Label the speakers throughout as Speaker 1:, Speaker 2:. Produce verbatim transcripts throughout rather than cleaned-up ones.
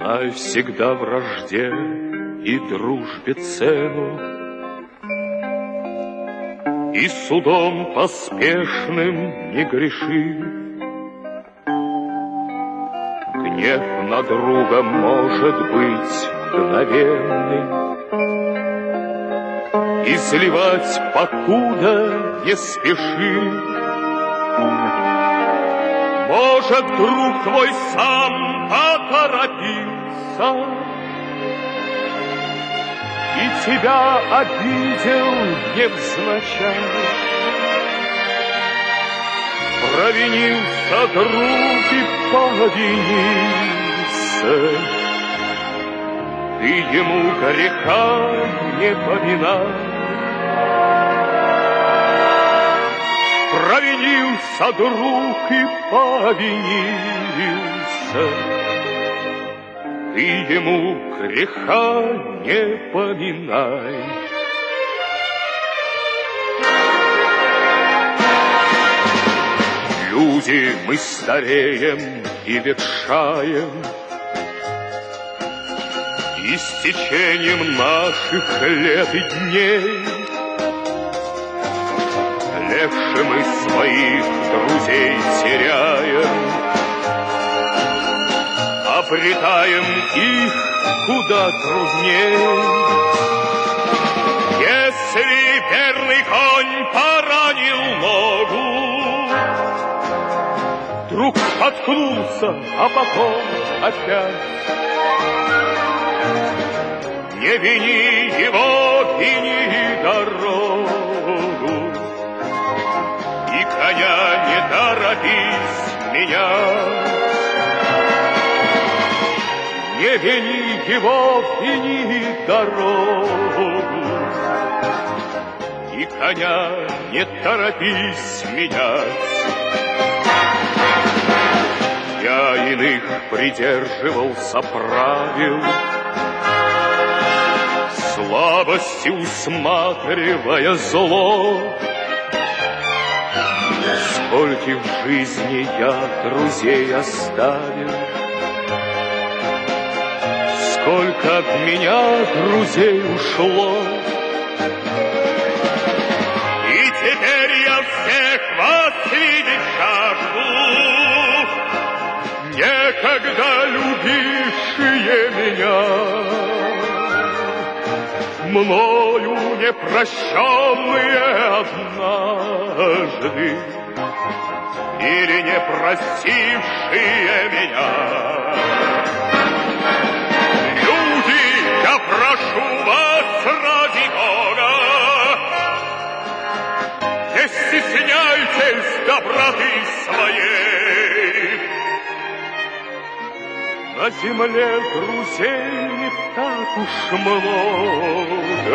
Speaker 1: Знай всегда вражде и дружбе цену, и судом поспешным не греши. Гнев на друга может быть мгновенный, и сливать покуда не спеши. Может, друг твой сам поторопился и тебя обидел невзначай. Провинился друг и повинился, ты ему греха не поминай. Провинился друг и повинился, ты ему греха не поминай. Люди, мы стареем и ветшаем, и с течением наших лет и дней легче мы своих друзей теряем, обретаем их куда трудней. Если верный конь поранил ногу, вдруг споткнулся, а потом опять, не вини его, вини дорогу, и коня не торопись менять. Не вини его, вини дорогу, и коня не торопись менять. Я иных придерживался правил, слабости усматривая зло. Скольких в жизни я друзей оставил, сколько от меня друзей ушло. И теперь я всех вас видеть жажду, некогда любившие меня, мною непрощенные однажды или не простившие меня. Люди, я прошу вас ради Бога, не стесняйтесь доброты своей. На земле друзей не так уж много,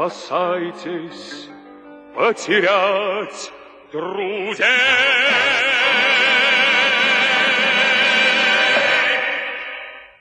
Speaker 1: опасайтесь потерять друзей.